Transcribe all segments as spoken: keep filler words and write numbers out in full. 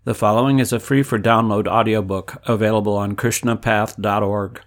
The following is a free-for-download audiobook available on krishna path dot org.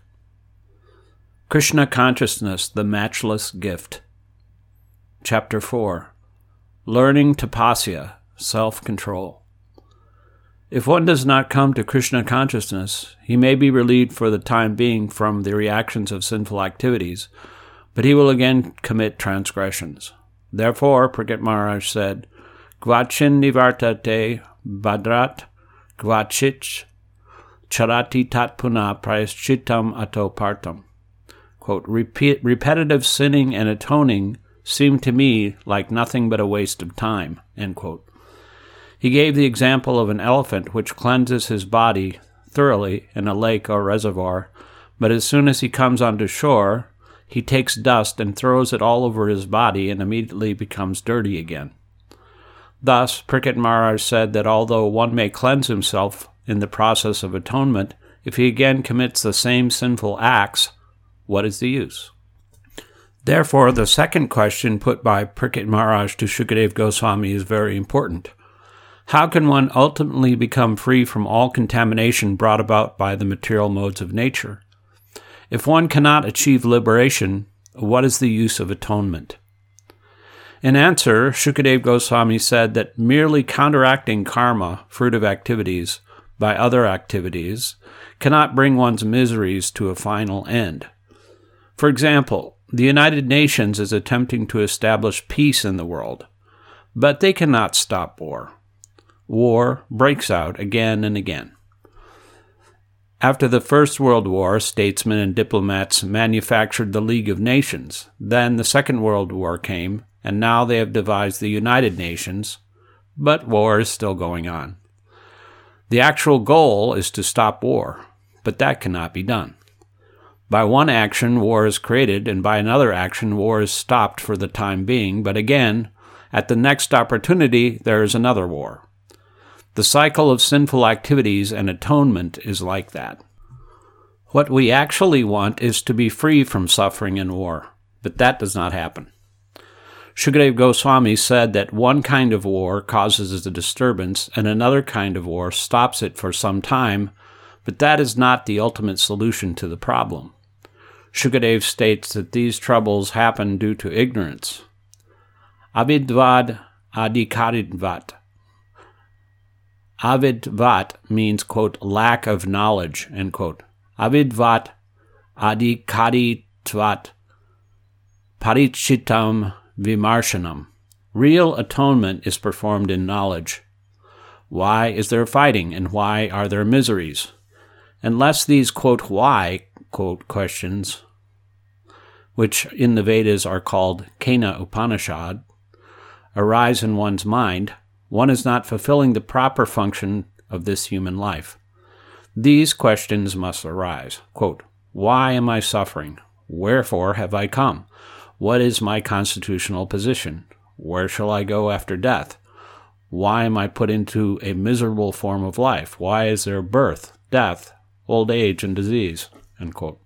Krishna Consciousness, the Matchless Gift. Chapter four. Learning Tapasya, Self-Control. If one does not come to Krishna consciousness, he may be relieved for the time being from the reactions of sinful activities, but he will again commit transgressions. Therefore, Parikshit Maharaj said, Gvachin nivartate badrat gvachich charati tatpuna prayaschitam atopartam. Quote, Repeat, repetitive sinning and atoning seem to me like nothing but a waste of time. End quote. He gave the example of an elephant which cleanses his body thoroughly in a lake or reservoir, but as soon as he comes onto shore, he takes dust and throws it all over his body and immediately becomes dirty again. Thus, Parikshit Maharaj said that although one may cleanse himself in the process of atonement, if he again commits the same sinful acts, what is the use? Therefore, the second question put by Parikshit Maharaj to Shukadeva Goswami is very important. How can one ultimately become free from all contamination brought about by the material modes of nature? If one cannot achieve liberation, what is the use of atonement? In answer, Shukadeva Goswami said that merely counteracting karma, fruit of activities, by other activities, cannot bring one's miseries to a final end. For example, the United Nations is attempting to establish peace in the world, but they cannot stop war. War breaks out again and again. After the First World War, statesmen and diplomats manufactured the League of Nations. Then the Second World War came, and now they have devised the United Nations, but war is still going on. The actual goal is to stop war, but that cannot be done. By one action, war is created, and by another action, war is stopped for the time being, but again, at the next opportunity, there is another war. The cycle of sinful activities and atonement is like that. What we actually want is to be free from suffering and war, but that does not happen. Shukadeva Goswami said that one kind of war causes a disturbance and another kind of war stops it for some time, but that is not the ultimate solution to the problem. Shukadeva states that these troubles happen due to ignorance. Avidvad adhikaridvat. Avidvat means, quote, lack of knowledge, end quote. Avidvat adhikaritvat parichitam vimarshanam. Real atonement is performed in knowledge. Why is there fighting, and why are there miseries? Unless these, quote, why, quote, questions, which in the Vedas are called Kena Upanishad, arise in one's mind, one is not fulfilling the proper function of this human life. These questions must arise. Quote, why am I suffering? Wherefore have I come? What is my constitutional position? Where shall I go after death? Why am I put into a miserable form of life? Why is there birth, death, old age, and disease? End quote.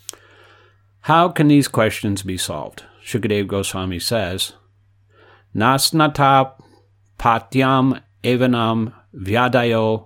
How can these questions be solved? Shukadeva Goswami says, Nasnata patyam evanam vyadayo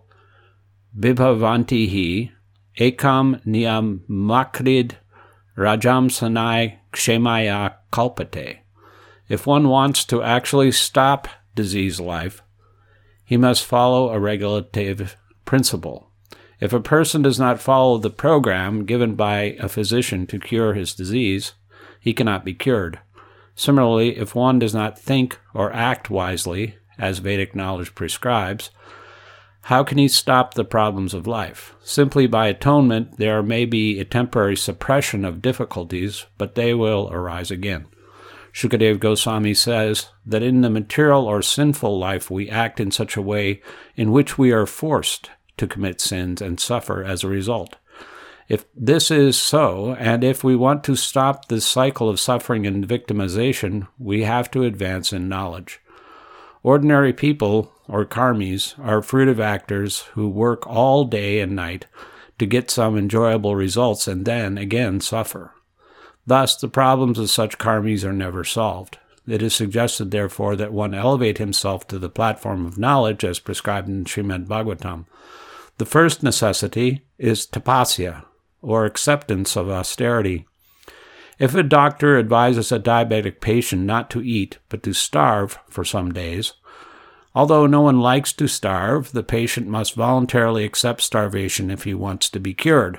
vibhavantihi ekam niyam makrid rajam sanai kshemaya kalpate. If one wants to actually stop disease life, he must follow a regulative principle. If a person does not follow the program given by a physician to cure his disease, he cannot be cured. Similarly, if one does not think or act wisely, as Vedic knowledge prescribes, how can he stop the problems of life? Simply by atonement, there may be a temporary suppression of difficulties, but they will arise again. Shukadeva Goswami says that in the material or sinful life we act in such a way in which we are forced to commit sins and suffer as a result. If this is so, and if we want to stop this cycle of suffering and victimization, we have to advance in knowledge. Ordinary people, or karmis, are fruitive actors who work all day and night to get some enjoyable results and then again suffer. Thus, the problems of such karmis are never solved. It is suggested, therefore, that one elevate himself to the platform of knowledge as prescribed in Srimad Bhagavatam. The first necessity is tapasya, or acceptance of austerity. If a doctor advises a diabetic patient not to eat, but to starve for some days, although no one likes to starve, the patient must voluntarily accept starvation if he wants to be cured.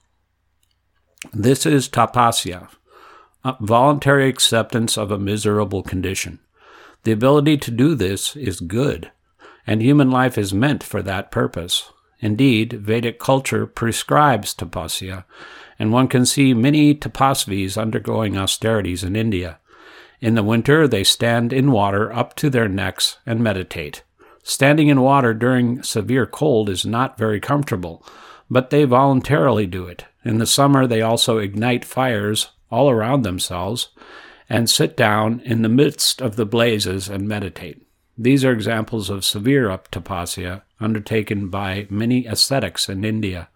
This is tapasya, a voluntary acceptance of a miserable condition. The ability to do this is good, and human life is meant for that purpose. Indeed, Vedic culture prescribes tapasya, and one can see many tapasvis undergoing austerities in India. In the winter, they stand in water up to their necks and meditate. Standing in water during severe cold is not very comfortable, but they voluntarily do it. In the summer, they also ignite fires all around themselves and sit down in the midst of the blazes and meditate. These are examples of severe tapasya undertaken by many ascetics in India.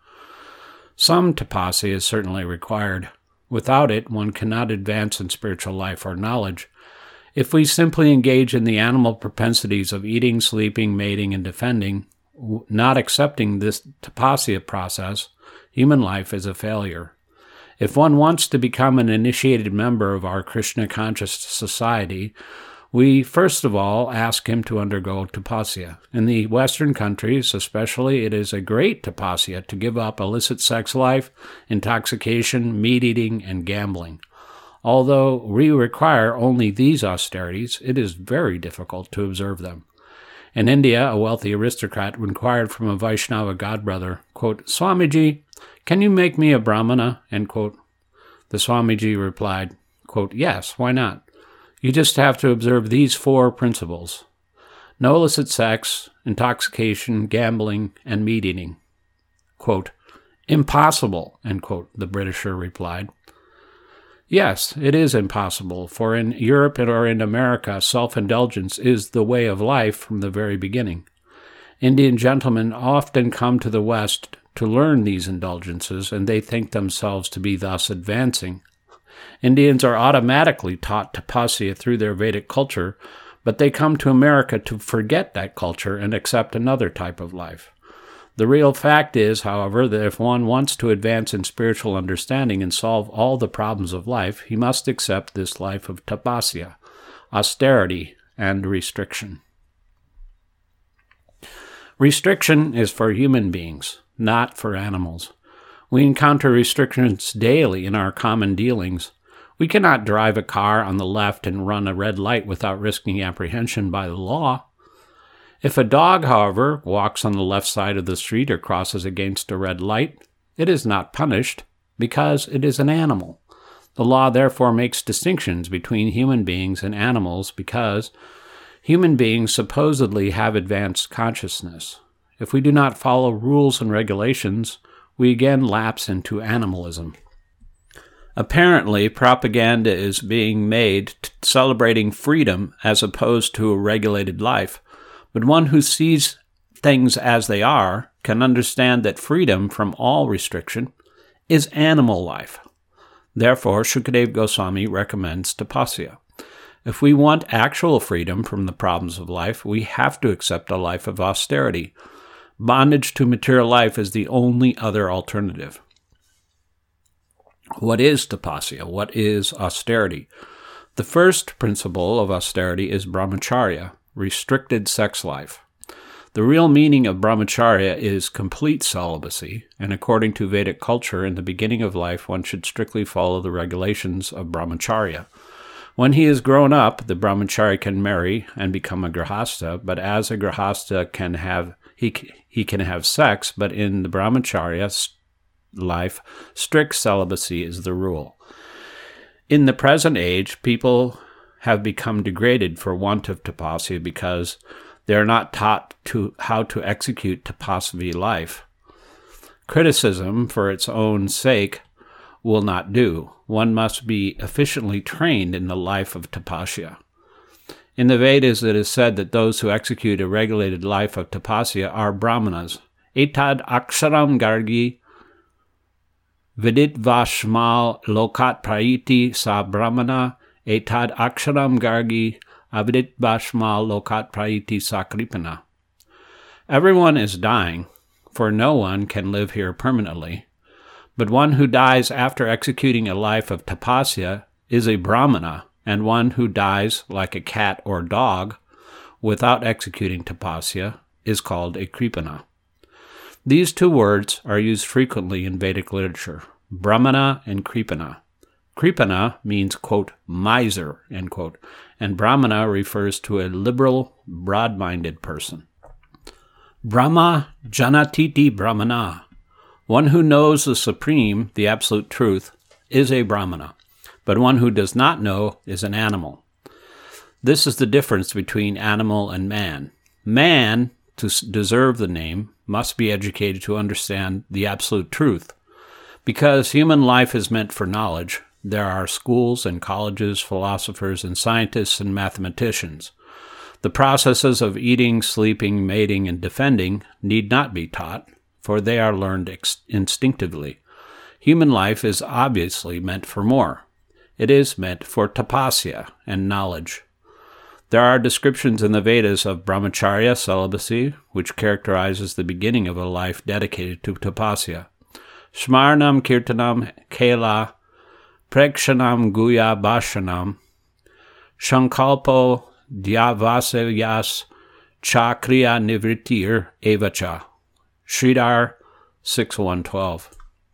Some tapasya is certainly required. Without it, one cannot advance in spiritual life or knowledge. If we simply engage in the animal propensities of eating, sleeping, mating, and defending, not accepting this tapasya process, human life is a failure. If one wants to become an initiated member of our Krishna-conscious society, we first of all ask him to undergo tapasya. In the Western countries especially, it is a great tapasya to give up illicit sex life, intoxication, meat eating, and gambling. Although we require only these austerities, it is very difficult to observe them. In India, a wealthy aristocrat inquired from a Vaishnava godbrother, quote, "Swamiji, can you make me a brahmana?" End quote. The Swamiji replied, quote, "Yes, why not? You just have to observe these four principles: no illicit sex, intoxication, gambling, and meat eating." Quote, "Impossible," end quote, the Britisher replied. Yes, it is impossible, for in Europe or in America, self-indulgence is the way of life from the very beginning. Indian gentlemen often come to the West to learn these indulgences, and they think themselves to be thus advancing. Indians are automatically taught tapasya through their Vedic culture, but they come to America to forget that culture and accept another type of life. The real fact is, however, that if one wants to advance in spiritual understanding and solve all the problems of life, he must accept this life of tapasya, austerity, and restriction. Restriction is for human beings, not for animals. We encounter restrictions daily in our common dealings. We cannot drive a car on the left and run a red light without risking apprehension by the law. If a dog, however, walks on the left side of the street or crosses against a red light, it is not punished because it is an animal. The law therefore makes distinctions between human beings and animals because human beings supposedly have advanced consciousness. If we do not follow rules and regulations, we again lapse into animalism. Apparently, propaganda is being made t- celebrating freedom as opposed to a regulated life. But one who sees things as they are can understand that freedom from all restriction is animal life. Therefore, Shukadeva Goswami recommends tapasya. If we want actual freedom from the problems of life, we have to accept a life of austerity. Bondage to material life is the only other alternative. What is tapasya? What is austerity? The first principle of austerity is brahmacharya, restricted sex life. The real meaning of brahmacharya is complete celibacy, and according to Vedic culture, in the beginning of life, one should strictly follow the regulations of brahmacharya. When he is grown up, the brahmachari can marry and become a grihastha, but as a grihastha can have he he can have sex, but in the brahmacharya life, strict celibacy is the rule. In the present age, people have become degraded for want of tapasya because they are not taught to how to execute tapasvi life. Criticism for its own sake will not do. One must be efficiently trained in the life of tapasya. In the Vedas, it is said that those who execute a regulated life of tapasya are brahmanas. Etad aksharam gargi vidit vashmal lokat praiti sa brahmana etad aksharam gargi avidit bashma lokat praiti sakripana. Everyone is dying, for no one can live here permanently, but one who dies after executing a life of tapasya is a brahmana, and one who dies like a cat or dog without executing tapasya is called a kripana. These two words are used frequently in Vedic literature, brahmana and kripana. Kripana means, quote, miser, end quote, and brahmana refers to a liberal, broad-minded person. Brahma janatiti brahmana. One who knows the supreme, the absolute truth, is a brahmana, but one who does not know is an animal. This is the difference between animal and man. Man, to deserve the name, must be educated to understand the absolute truth. Because human life is meant for knowledge, there are schools and colleges, philosophers and scientists and mathematicians. The processes of eating, sleeping, mating, and defending need not be taught, for they are learned ex- instinctively. Human life is obviously meant for more. It is meant for tapasya and knowledge. There are descriptions in the Vedas of brahmacharya, celibacy, which characterizes the beginning of a life dedicated to tapasya. Shmarnam kirtanam kela prekshanam guya bhashanam shankalpo Dhyavasavyas Chakriya Nivritir Evacha. Sridhar six one twelve.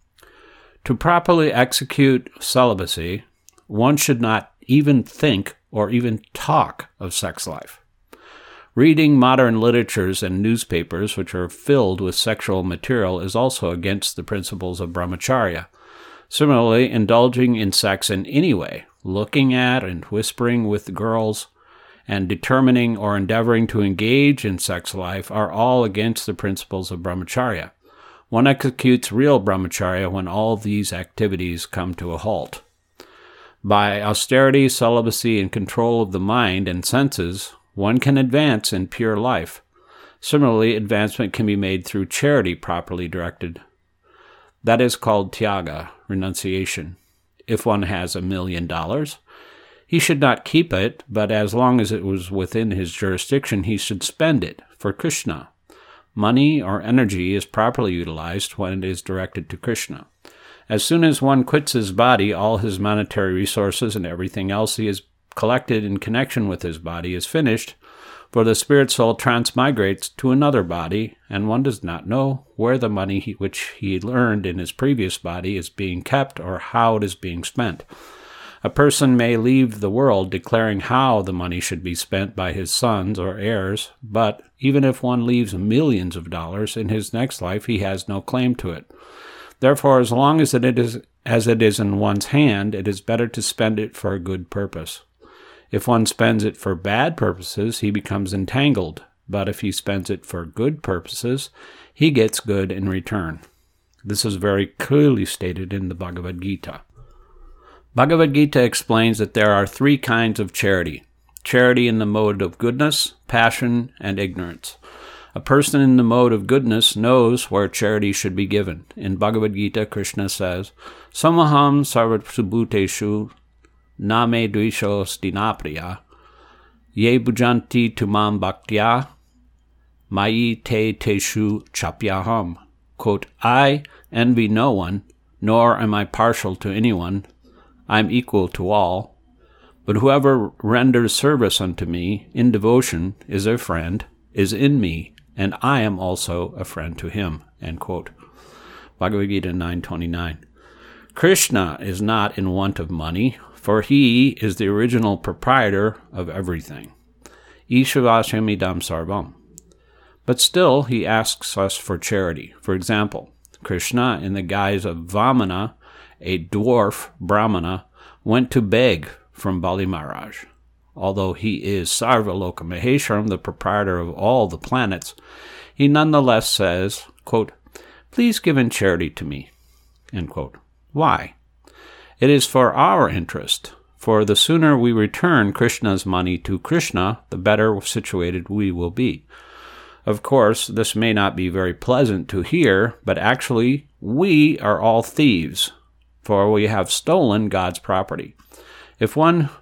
To properly execute celibacy, one should not even think or even talk of sex life. Reading modern literatures and newspapers which are filled with sexual material is also against the principles of brahmacharya. Similarly, indulging in sex in any way, looking at and whispering with girls, and determining or endeavoring to engage in sex life are all against the principles of brahmacharya. One executes real brahmacharya when all these activities come to a halt. By austerity, celibacy, and control of the mind and senses, one can advance in pure life. Similarly, advancement can be made through charity properly directed. That is called tyaga, renunciation. If one has a million dollars, he should not keep it, but as long as it was within his jurisdiction, he should spend it for Krishna. Money or energy is properly utilized when it is directed to Krishna. As soon as one quits his body, all his monetary resources and everything else he has collected in connection with his body is finished, for the spirit soul transmigrates to another body, and one does not know where the money he, which he earned in his previous body is being kept or how it is being spent. A person may leave the world declaring how the money should be spent by his sons or heirs, but even if one leaves millions of dollars, in his next life he has no claim to it. Therefore, as long as it is as it is in one's hand, it is better to spend it for a good purpose. If one spends it for bad purposes, he becomes entangled, but if he spends it for good purposes, he gets good in return. This is very clearly stated in the Bhagavad Gita. Bhagavad Gita explains that there are three kinds of charity: charity in the mode of goodness, passion, and ignorance. A person in the mode of goodness knows where charity should be given. In Bhagavad Gita, Krishna says, Samaham sarvasubhuteshu name dvisho stinapriya ye bhujanti tumam bhaktya mayi te teshu chapyaham. Quote, I envy no one, nor am I partial to anyone. I am equal to all. But whoever renders service unto me in devotion is a friend, is in me, and I am also a friend to him. End quote. Bhagavad Gita nine twenty-nine. Krishna is not in want of money, for he is the original proprietor of everything. Ishvasya idam sarvam. But still, he asks us for charity. For example, Krishna, in the guise of Vamana, a dwarf Brahmana, went to beg from Bali Maharaj. Although he is Sarvaloka Maheswaram, the proprietor of all the planets, he nonetheless says, quote, please give in charity to me. End quote. Why? It is for our interest, for the sooner we return Krishna's money to Krishna, the better situated we will be. Of course, this may not be very pleasant to hear, but actually we are all thieves, for we have stolen God's property. If one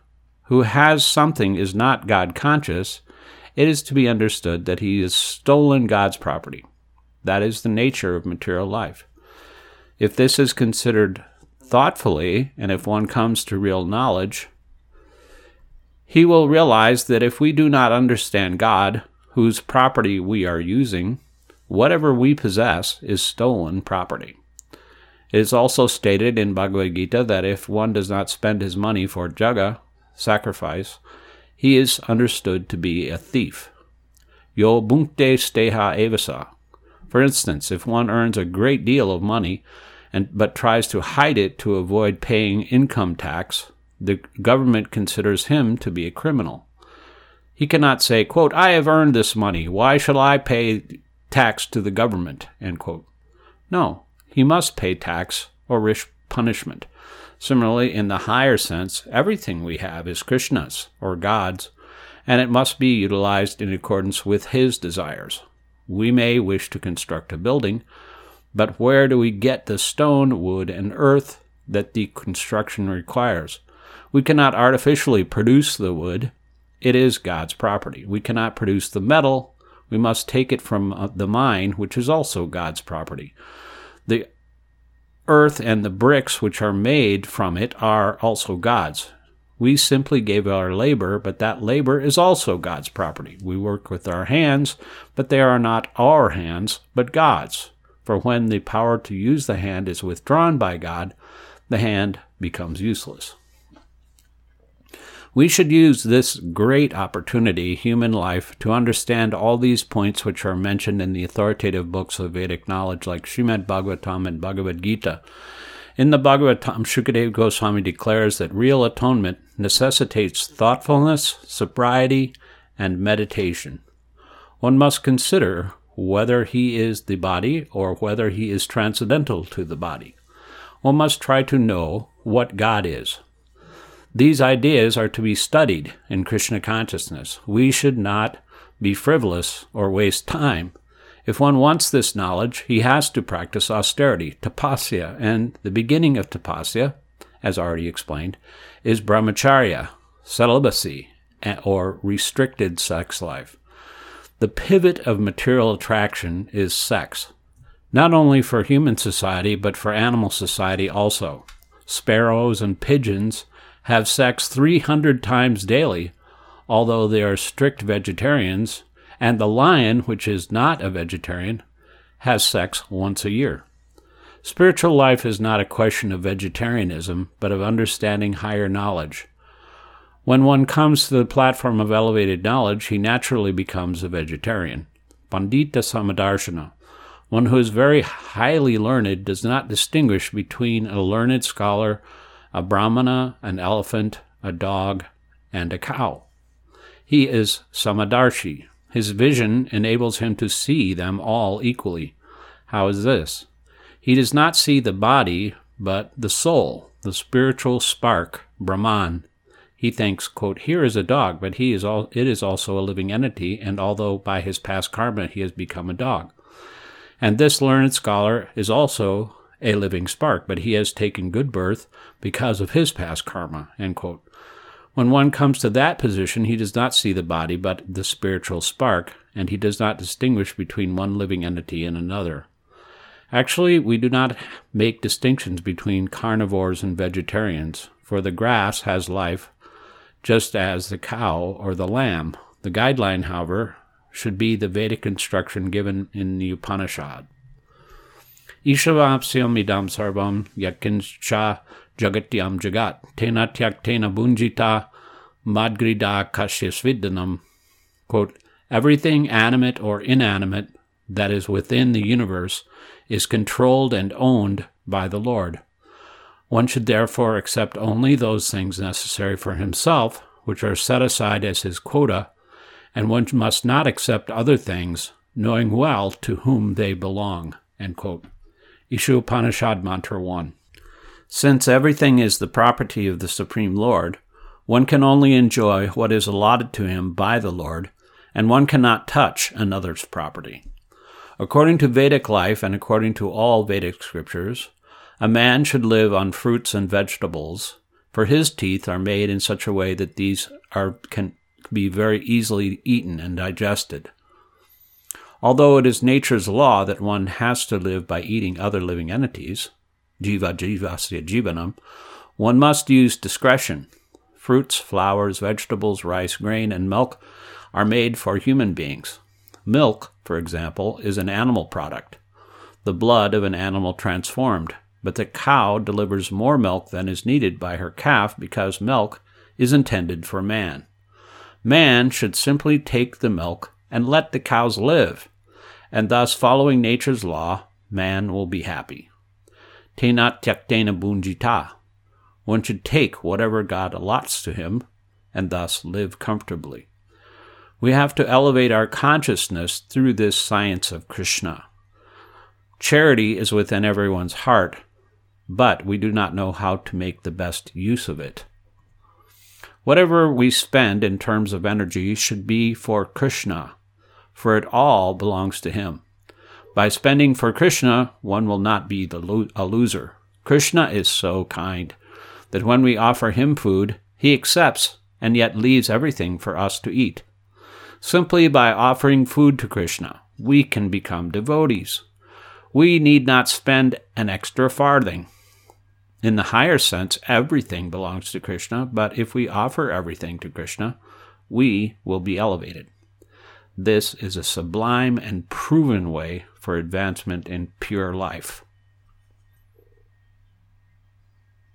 who has something is not God-conscious, it is to be understood that he has stolen God's property. That is the nature of material life. If this is considered thoughtfully, and if one comes to real knowledge, he will realize that if we do not understand God, whose property we are using, whatever we possess is stolen property. It is also stated in Bhagavad Gita that if one does not spend his money for jaga, sacrifice, he is understood to be a thief. Yo bhunkte steha evasa. For instance, if one earns a great deal of money and but tries to hide it to avoid paying income tax, the government considers him to be a criminal. He cannot say, quote, I have earned this money. Why shall I pay tax to the government? End quote. No, he must pay tax or risk punishment. Similarly, in the higher sense, everything we have is Krishna's or God's, and it must be utilized in accordance with his desires. We may wish to construct a building, but where do we get the stone, wood, and earth that the construction requires? We cannot artificially produce the wood. It is God's property. We cannot produce the metal. We must take it from the mine, which is also God's property. The earth and the bricks which are made from it are also God's. We simply gave our labor, but that labor is also God's property. We work with our hands, but they are not our hands, but God's. For when the power to use the hand is withdrawn by God, the hand becomes useless. We should use this great opportunity, human life, to understand all these points which are mentioned in the authoritative books of Vedic knowledge like Srimad Bhagavatam and Bhagavad Gita. In the Bhagavatam, Shukadeva Goswami declares that real atonement necessitates thoughtfulness, sobriety, and meditation. One must consider whether he is the body or whether he is transcendental to the body. One must try to know what God is. These ideas are to be studied in Krishna consciousness. We should not be frivolous or waste time. If one wants this knowledge, he has to practice austerity, tapasya, and the beginning of tapasya, as already explained, is brahmacharya, celibacy, or restricted sex life. The pivot of material attraction is sex, not only for human society, but for animal society also. Sparrows and pigeons have sex three hundred times daily, although they are strict vegetarians, and the lion, which is not a vegetarian, has sex once a year. Spiritual life is not a question of vegetarianism, but of understanding higher knowledge. When one comes to the platform of elevated knowledge, he naturally becomes a vegetarian. Pandita Samadarshana, one who is very highly learned, does not distinguish between a learned scholar, a brahmana, an elephant, a dog, and a cow. He is Samadarshi. His vision enables him to see them all equally. How is this? He does not see the body, but the soul, the spiritual spark, Brahman. He thinks, quote, here is a dog, but he is all, it is also a living entity, and although by his past karma he has become a dog. And this learned scholar is also a living spark, but he has taken good birth because of his past karma, end quote. When one comes to that position, he does not see the body, but the spiritual spark, and he does not distinguish between one living entity and another. Actually, we do not make distinctions between carnivores and vegetarians, for the grass has life, just as the cow or the lamb. The guideline, however, should be the Vedic instruction given in the Upanishad. Ishavapsyam idam sarvam yakinscha jagatyam jagat tena tyaktena bunjita madgrida kashyasvidanam. Quote, everything animate or inanimate that is within the universe is controlled and owned by the Lord. One should therefore accept only those things necessary for himself, which are set aside as his quota, and one must not accept other things, knowing well to whom they belong. End quote. Isha Upanishad Mantra one. Since everything is the property of the Supreme Lord, one can only enjoy what is allotted to him by the Lord, and one cannot touch another's property. According to Vedic life and according to all Vedic scriptures, a man should live on fruits and vegetables, for his teeth are made in such a way that these are can be very easily eaten and digested. Although it is nature's law that one has to live by eating other living entities, jiva jivasya jivanam, one must use discretion. Fruits, flowers, vegetables, rice, grain, and milk are made for human beings. Milk, for example, is an animal product, the blood of an animal transformed, but the cow delivers more milk than is needed by her calf because milk is intended for man. Man should simply take the milk and let the cows live, and thus, following nature's law, man will be happy. Tena tyaktena bunjita. One should take whatever God allots to him, and thus live comfortably. We have to elevate our consciousness through this science of Krishna. Charity is within everyone's heart, but we do not know how to make the best use of it. Whatever we spend in terms of energy should be for Krishna, for it all belongs to him. By spending for Krishna, one will not be the lo- a loser. Krishna is so kind that when we offer him food, he accepts and yet leaves everything for us to eat. Simply by offering food to Krishna, we can become devotees. We need not spend an extra farthing. In the higher sense, everything belongs to Krishna, but if we offer everything to Krishna, we will be elevated. This is a sublime and proven way for advancement in pure life.